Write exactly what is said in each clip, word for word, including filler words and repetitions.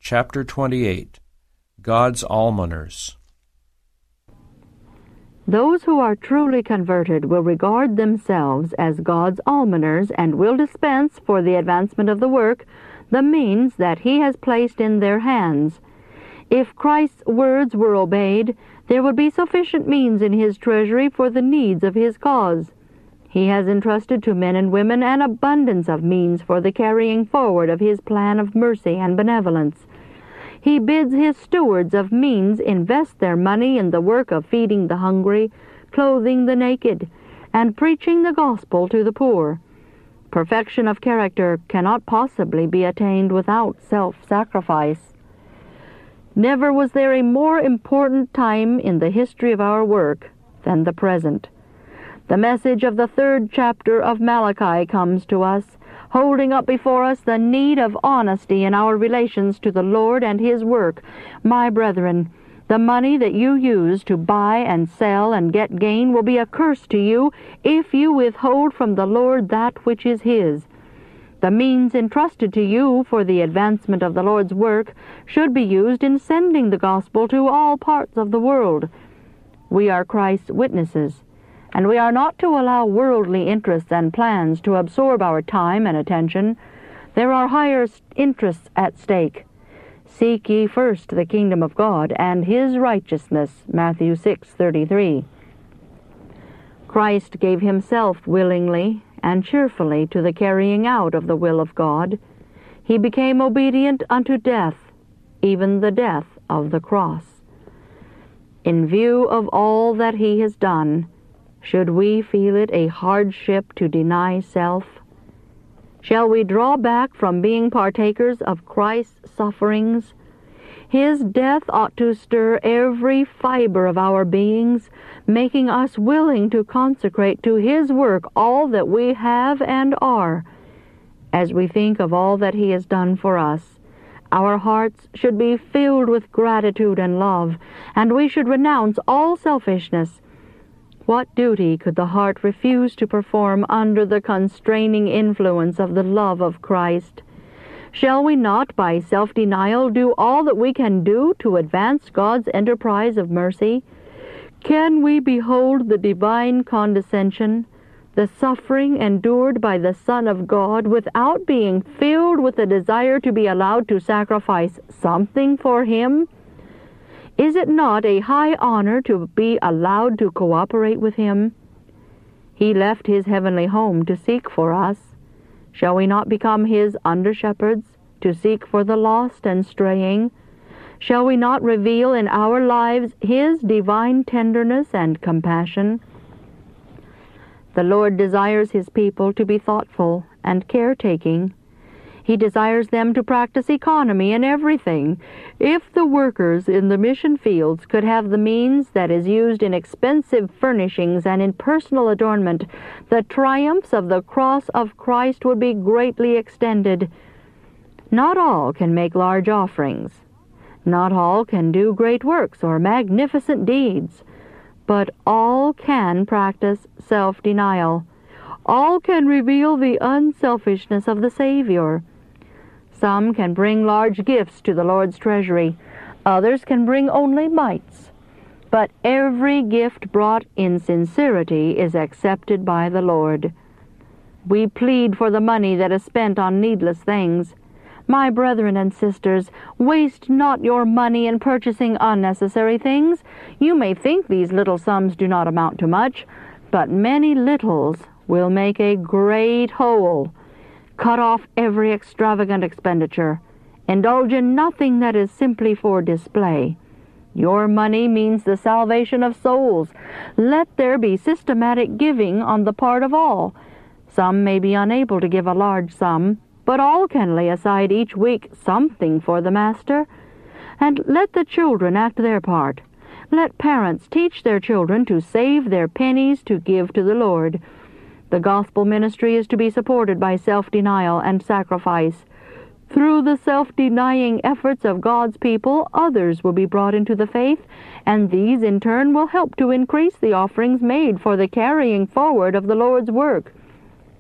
Chapter twenty-eight. God's Almoners. Those who are truly converted will regard themselves as God's almoners and will dispense, for the advancement of the work, the means that He has placed in their hands. If Christ's words were obeyed, there would be sufficient means in His treasury for the needs of His cause. He has entrusted to men and women an abundance of means for the carrying forward of His plan of mercy and benevolence. He bids His stewards of means invest their money in the work of feeding the hungry, clothing the naked, and preaching the gospel to the poor. Perfection of character cannot possibly be attained without self-sacrifice. Never was there a more important time in the history of our work than the present. The message of the third chapter of Malachi comes to us, holding up before us the need of honesty in our relations to the Lord and His work. My brethren, the money that you use to buy and sell and get gain will be a curse to you if you withhold from the Lord that which is His. The means entrusted to you for the advancement of the Lord's work should be used in sending the gospel to all parts of the world. We are Christ's witnesses, and we are not to allow worldly interests and plans to absorb our time and attention. There are higher interests at stake. Seek ye first the kingdom of God and His righteousness, Matthew six thirty-three. Christ gave Himself willingly and cheerfully to the carrying out of the will of God. He became obedient unto death, even the death of the cross. In view of all that He has done, should we feel it a hardship to deny self? Shall we draw back from being partakers of Christ's sufferings? His death ought to stir every fiber of our beings, making us willing to consecrate to His work all that we have and are. As we think of all that He has done for us, our hearts should be filled with gratitude and love, and we should renounce all selfishness. What duty could the heart refuse to perform under the constraining influence of the love of Christ? Shall we not, by self-denial, do all that we can do to advance God's enterprise of mercy? Can we behold the divine condescension, the suffering endured by the Son of God, without being filled with the desire to be allowed to sacrifice something for Him? Is it not a high honor to be allowed to cooperate with Him? He left His heavenly home to seek for us. Shall we not become His under-shepherds, to seek for the lost and straying? Shall we not reveal in our lives His divine tenderness and compassion? The Lord desires His people to be thoughtful and caretaking. He desires them to practice economy in everything. If the workers in the mission fields could have the means that is used in expensive furnishings and in personal adornment, the triumphs of the cross of Christ would be greatly extended. Not all can make large offerings. Not all can do great works or magnificent deeds. But all can practice self-denial. All can reveal the unselfishness of the Savior. Some can bring large gifts to the Lord's treasury. Others can bring only mites. But every gift brought in sincerity is accepted by the Lord. We plead for the money that is spent on needless things. My brethren and sisters, waste not your money in purchasing unnecessary things. You may think these little sums do not amount to much, but many littles will make a great whole. Cut off every extravagant expenditure. Indulge in nothing that is simply for display. Your money means the salvation of souls. Let there be systematic giving on the part of all. Some may be unable to give a large sum, but all can lay aside each week something for the Master. And let the children act their part. Let parents teach their children to save their pennies to give to the Lord. The gospel ministry is to be supported by self-denial and sacrifice. Through the self-denying efforts of God's people, others will be brought into the faith, and these in turn will help to increase the offerings made for the carrying forward of the Lord's work.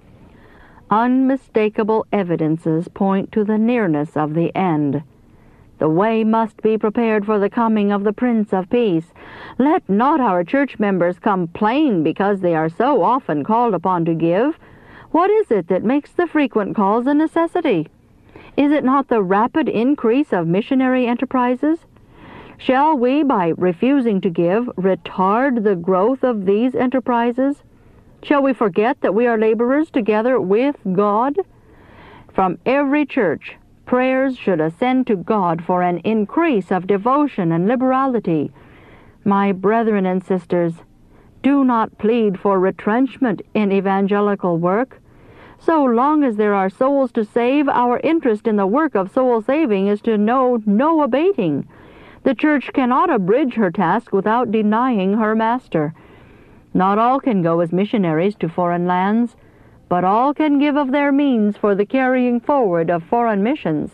Unmistakable evidences point to the nearness of the end. The way must be prepared for the coming of the Prince of Peace. Let not our church members complain because they are so often called upon to give. What is it that makes the frequent calls a necessity? Is it not the rapid increase of missionary enterprises? Shall we, by refusing to give, retard the growth of these enterprises? Shall we forget that we are laborers together with God? From every church, prayers should ascend to God for an increase of devotion and liberality. My brethren and sisters, do not plead for retrenchment in evangelical work. So long as there are souls to save, our interest in the work of soul saving is to know no abating. The church cannot abridge her task without denying her master. Not all can go as missionaries to foreign lands, but all can give of their means for the carrying forward of foreign missions.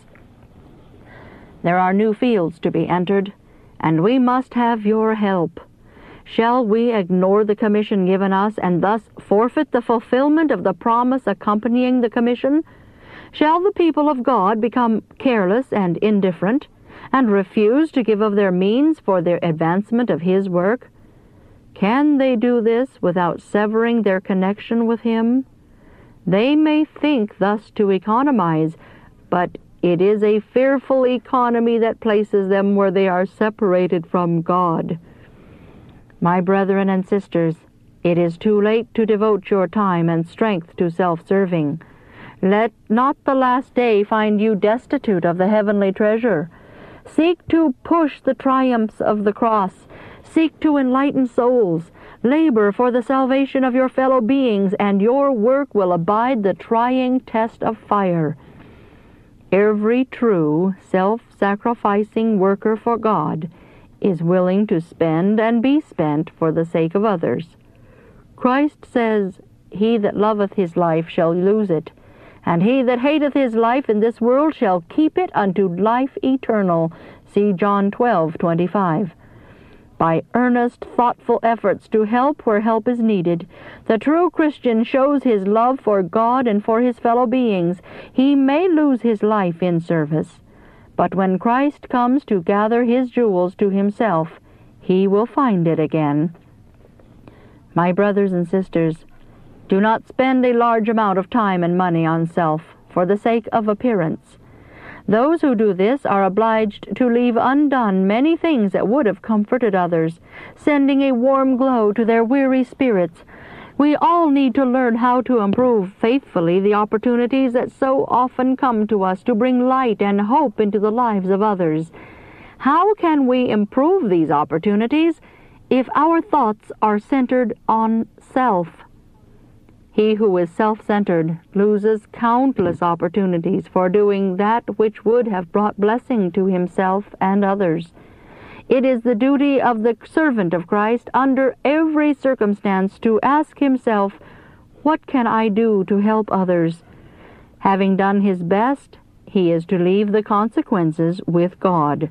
There are new fields to be entered, and we must have your help. Shall we ignore the commission given us and thus forfeit the fulfillment of the promise accompanying the commission? Shall the people of God become careless and indifferent, and refuse to give of their means for their advancement of His work? Can they do this without severing their connection with Him? They may think thus to economize, but it is a fearful economy that places them where they are separated from God. My brethren and sisters, it is too late to devote your time and strength to self-serving. Let not the last day find you destitute of the heavenly treasure. Seek to push the triumphs of the cross. Seek to enlighten souls. Labor for the salvation of your fellow beings, and your work will abide the trying test of fire. Every true, self-sacrificing worker for God is willing to spend and be spent for the sake of others. Christ says, "He that loveth his life shall lose it, and he that hateth his life in this world shall keep it unto life eternal." See John twelve twenty-five. By earnest, thoughtful efforts to help where help is needed, the true Christian shows his love for God and for his fellow beings. He may lose his life in service, but when Christ comes to gather his jewels to himself, he will find it again. My brothers and sisters, do not spend a large amount of time and money on self for the sake of appearance. Those who do this are obliged to leave undone many things that would have comforted others, sending a warm glow to their weary spirits. We all need to learn how to improve faithfully the opportunities that so often come to us to bring light and hope into the lives of others. How can we improve these opportunities if our thoughts are centered on self? He who is self-centered loses countless opportunities for doing that which would have brought blessing to himself and others. It is the duty of the servant of Christ under every circumstance to ask himself, "What can I do to help others?" Having done his best, he is to leave the consequences with God.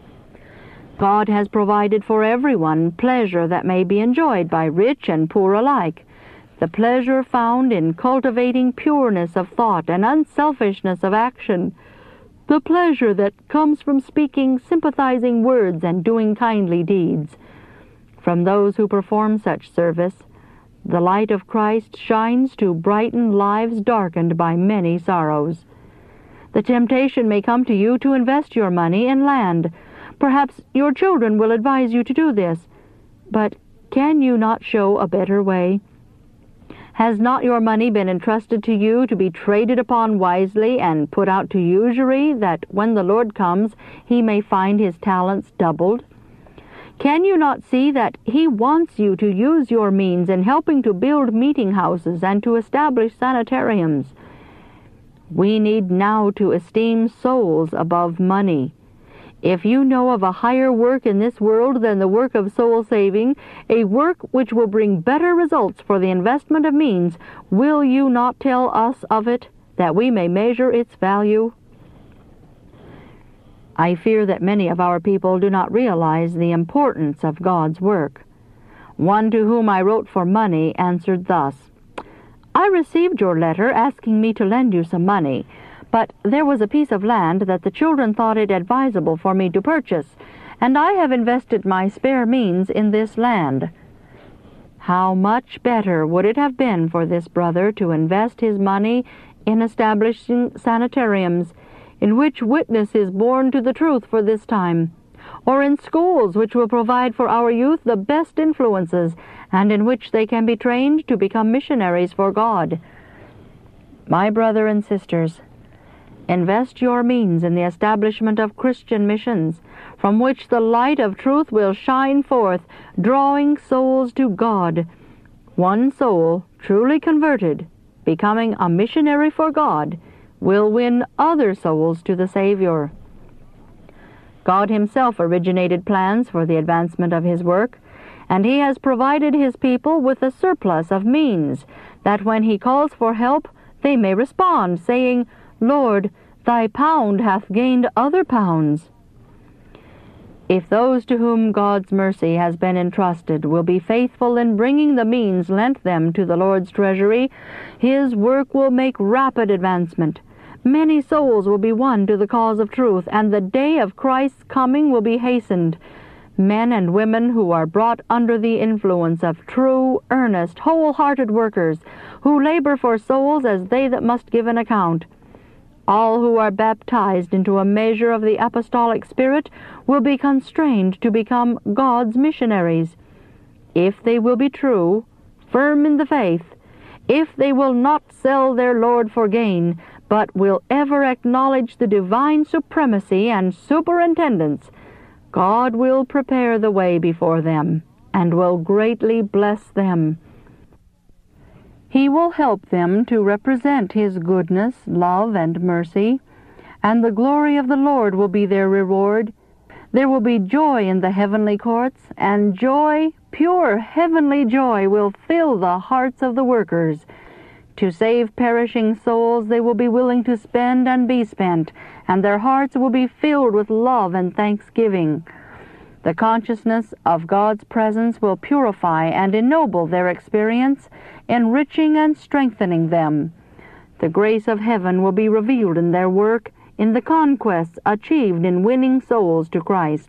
God has provided for everyone pleasure that may be enjoyed by rich and poor alike. The pleasure found in cultivating pureness of thought and unselfishness of action. The pleasure that comes from speaking sympathizing words and doing kindly deeds. From those who perform such service, the light of Christ shines to brighten lives darkened by many sorrows. The temptation may come to you to invest your money in land. Perhaps your children will advise you to do this. But can you not show a better way? Has not your money been entrusted to you to be traded upon wisely and put out to usury, that when the Lord comes, he may find his talents doubled? Can you not see that he wants you to use your means in helping to build meeting houses and to establish sanitariums? We need now to esteem souls above money. If you know of a higher work in this world than the work of soul-saving, a work which will bring better results for the investment of means, will you not tell us of it, that we may measure its value? I fear that many of our people do not realize the importance of God's work. One to whom I wrote for money answered thus, "I received your letter asking me to lend you some money, But there was a piece of land that the children thought it advisable for me to purchase, and I have invested my spare means in this land. How much better would it have been for this brother to invest his money in establishing sanitariums, in which witness is borne to the truth for this time, or in schools which will provide for our youth the best influences, and in which they can be trained to become missionaries for God. My brother and sisters, invest your means in the establishment of Christian missions, from which the light of truth will shine forth, drawing souls to God. One soul, truly converted, becoming a missionary for God, will win other souls to the Savior. God himself originated plans for the advancement of his work, and he has provided his people with a surplus of means, that when he calls for help, they may respond, saying, Lord, thy pound hath gained other pounds. If those to whom God's mercy has been entrusted will be faithful in bringing the means lent them to the Lord's treasury, his work will make rapid advancement. Many souls will be won to the cause of truth, and the day of Christ's coming will be hastened. Men and women who are brought under the influence of true, earnest, whole-hearted workers, who labor for souls as they that must give an account. All who are baptized into a measure of the apostolic spirit will be constrained to become God's missionaries. If they will be true, firm in the faith, if they will not sell their Lord for gain, but will ever acknowledge the divine supremacy and superintendence, God will prepare the way before them, and will greatly bless them. He will help them to represent his goodness, love, and mercy, and the glory of the Lord will be their reward. There will be joy in the heavenly courts, and joy, pure heavenly joy, will fill the hearts of the workers. To save perishing souls they will be willing to spend and be spent, and their hearts will be filled with love and thanksgiving. The consciousness of God's presence will purify and ennoble their experience, enriching and strengthening them. The grace of heaven will be revealed in their work, in the conquests achieved in winning souls to Christ.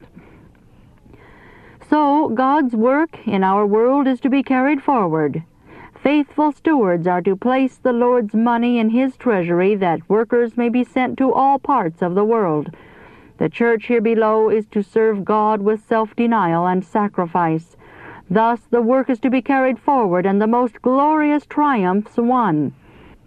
So God's work in our world is to be carried forward. Faithful stewards are to place the Lord's money in his treasury, that workers may be sent to all parts of the world. The church here below is to serve God with self-denial and sacrifice. Thus the work is to be carried forward, and the most glorious triumphs won.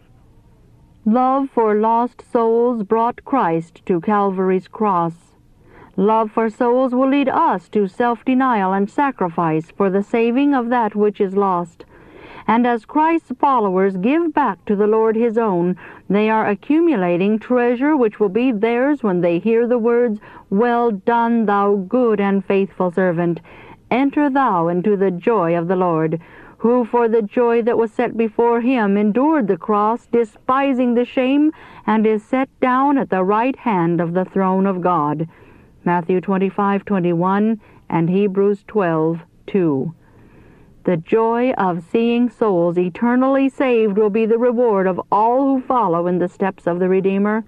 Love for lost souls brought Christ to Calvary's cross. Love for souls will lead us to self-denial and sacrifice for the saving of that which is lost. And as Christ's followers give back to the Lord his own, they are accumulating treasure which will be theirs when they hear the words, Well done, thou good and faithful servant. Enter thou into the joy of the Lord, who for the joy that was set before him endured the cross, despising the shame, and is set down at the right hand of the throne of God. Matthew twenty-five twenty-one and Hebrews twelve two. The joy of seeing souls eternally saved will be the reward of all who follow in the steps of the Redeemer.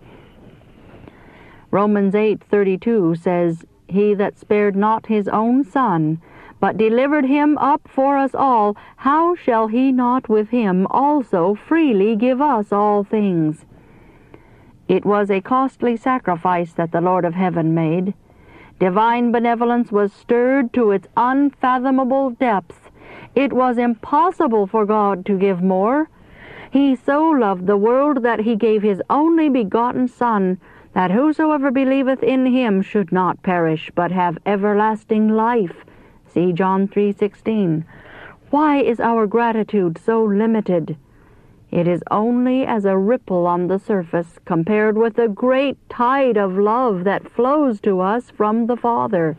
Romans eight thirty-two says, He that spared not his own Son, but delivered him up for us all, how shall he not with him also freely give us all things? It was a costly sacrifice that the Lord of heaven made. Divine benevolence was stirred to its unfathomable depths. It was impossible for God to give more. He so loved the world that he gave his only begotten Son, that whosoever believeth in him should not perish, but have everlasting life. See John three sixteen. Why is our gratitude so limited? It is only as a ripple on the surface compared with the great tide of love that flows to us from the Father.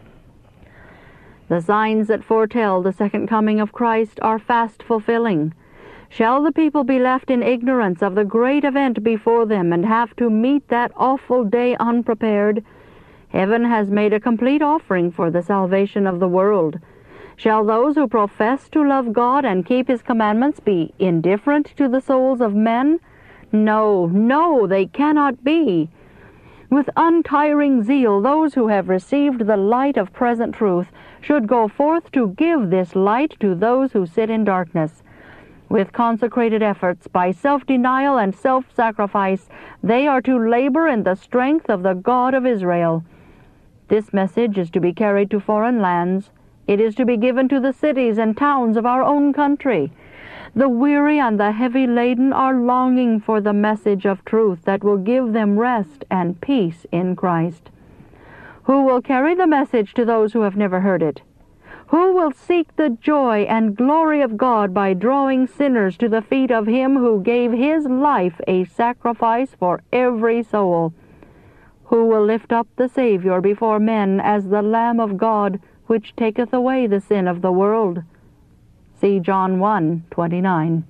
The signs that foretell the second coming of Christ are fast fulfilling. Shall the people be left in ignorance of the great event before them and have to meet that awful day unprepared? Heaven has made a complete offering for the salvation of the world. Shall those who profess to love God and keep his commandments be indifferent to the souls of men? No, no, they cannot be. With untiring zeal, those who have received the light of present truth should go forth to give this light to those who sit in darkness. With consecrated efforts, by self-denial and self-sacrifice, they are to labor in the strength of the God of Israel. This message is to be carried to foreign lands. It is to be given to the cities and towns of our own country. The weary and the heavy laden are longing for the message of truth that will give them rest and peace in Christ. Who will carry the message to those who have never heard it? Who will seek the joy and glory of God by drawing sinners to the feet of Him who gave His life a sacrifice for every soul? Who will lift up the Savior before men as the Lamb of God, which taketh away the sin of the world? See John one twenty-nine.